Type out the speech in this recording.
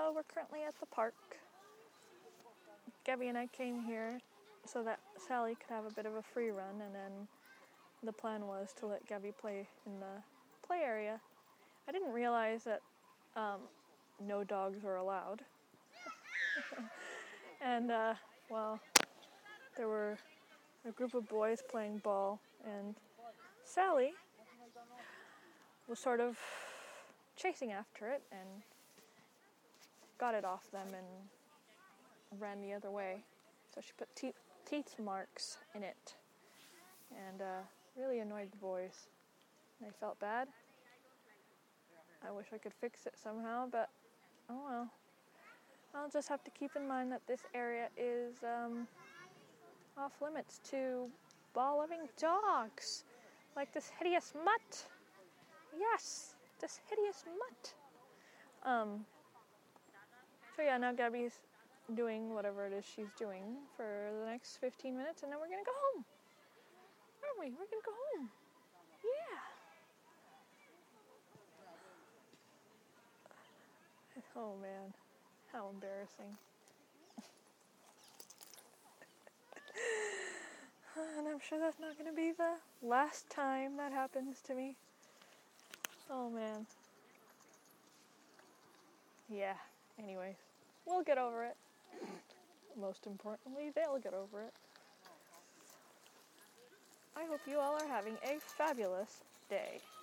well, we're currently at the park. Gabby and I came here so that Sally could have a bit of a free run, and then the plan was to let Gabby play in the play area. I didn't realize that no dogs were allowed. And, well, there were a group of boys playing ball, and Sally was sort of chasing after it and got it off them and ran the other way. So she put teeth marks in it, and really annoyed the boys. They felt bad. I wish I could fix it somehow, but oh well. I'll just have to keep in mind that this area is off limits to ball-loving dogs, like this hideous mutt. Yes, this hideous mutt. So yeah, now Gabby's doing whatever it is she's doing for the next 15 minutes, and then we're gonna go home. Aren't we? We're gonna go home. Yeah. Oh man, how embarrassing. And I'm sure that's not gonna be the last time that happens to me. Oh man. Yeah, anyways, we'll get over it. Most importantly, they'll get over it. I hope you all are having a fabulous day.